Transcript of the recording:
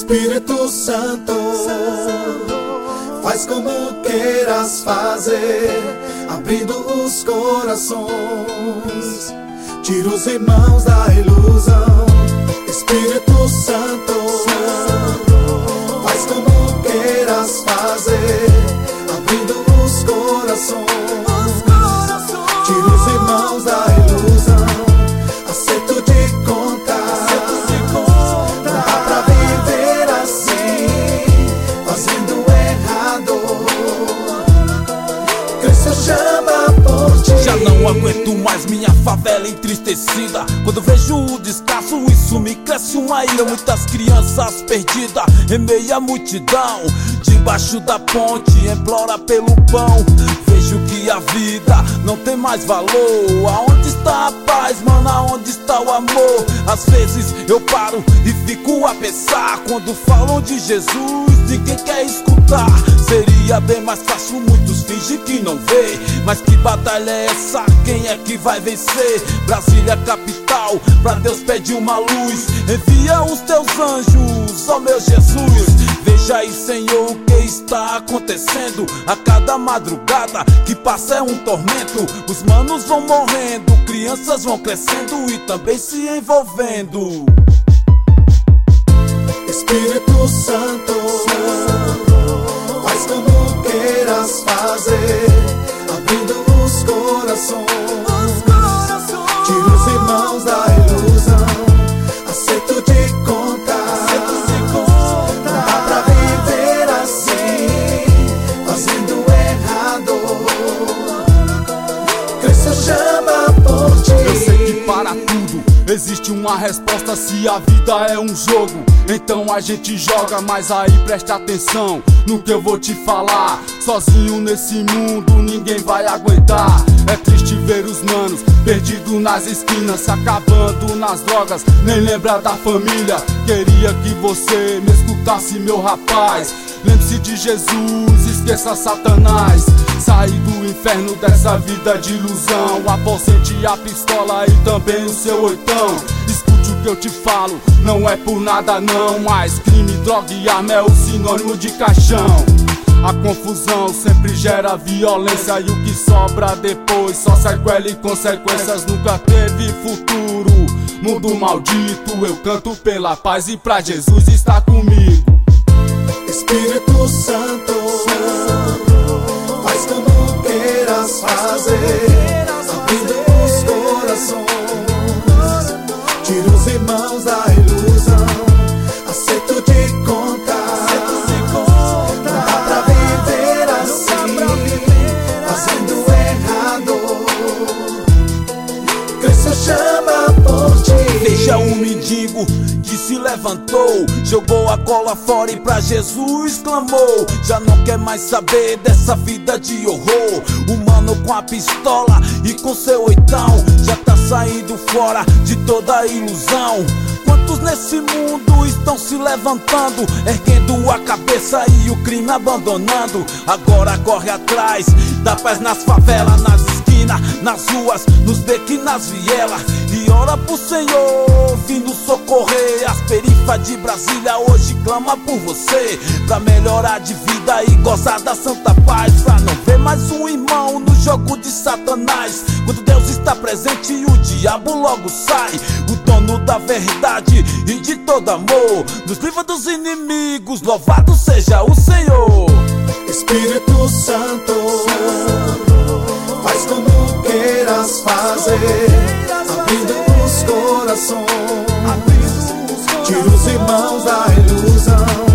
Espírito Santo, faz como queiras fazer, abrindo os corações, tira os irmãos da ilusão. Espírito Santo, faz como queiras fazer, abrindo os corações, tira os irmãos da ilusão. Acerto de conta, não dá pra viver assim, fazendo errado. Cristo chama por ti. Já não aguento mais minha favela entristecida. Quando vejo o descaso, isso me cresce uma ira. Muitas crianças perdidas em meia multidão, debaixo da ponte implora pelo pão. Vejo que a vida não tem mais valor. Aonde está a paz, mano? Aonde está o amor? Às vezes eu paro e fico a pensar. Quando falam de Jesus, ninguém quer escutar. Seria bem mais fácil, muitos fingem que não vê. Mas que batalha é essa? Quem é que vai vencer? Brasília capital, pra Deus pede uma luz. Envia os teus anjos, ó meu Jesus. Veja aí, Senhor, o que está acontecendo. A cada madrugada que passa é um tormento. Os manos vão morrendo, crianças vão crescendo e também se envolvendo. Espírito Santo, faz como queiras fazer, abrindo os corações, tira os irmãos da ilusão. Acerto de conta, não dá pra viver assim, fazendo errado. Cristo chama por ti. Eu sei que para tudo existe uma resposta. Se a vida é um jogo, então a gente joga. Mas aí preste atenção no que eu vou te falar. Sozinho nesse mundo ninguém vai aguentar. É triste ver os manos perdidos nas esquinas, se acabando nas drogas, nem lembra da família. Queria que você me escutasse, meu rapaz. Lembre-se de Jesus, esqueça Satanás. Sair do inferno dessa vida de ilusão. Aposente a pistola e também o seu oitão. Escute o que eu te falo, não é por nada não, mas crime, droga e arma é o sinônimo de caixão. A confusão sempre gera violência e o que sobra depois só sequela e consequências. Nunca teve futuro, mundo maldito. Eu canto pela paz e pra Jesus estar comigo. Espírito Santo, faz como queiras fazer, abrindo os corações, tira os irmãos da ilusão. Acerto de conta, não dá pra viver assim, fazendo errado. Cristo chama por ti. Veja um mendigo que se levantou, jogou a cola fora e pra Jesus clamou. Já não quer mais saber dessa vida de horror. O mano com a pistola e com seu oitão já tá saindo fora de toda ilusão. Quantos nesse mundo estão se levantando, erguendo a cabeça e o crime abandonando? Agora corre atrás da paz nas favelas, nas esquinas, nas ruas, nos becos e nas vielas. E ora pro Senhor vindo socorrer. As perifas de Brasília hoje clama por você, pra melhorar de vida e gozar da santa paz. Pra não ver mais um irmão no jogo de Satanás. Quando Deus está presente o diabo logo sai. O dono da verdade e de todo amor nos livra dos inimigos, louvado seja o Senhor. Espírito Santo, faz como queiras fazer, abrindo os corações, tira os irmãos da ilusão.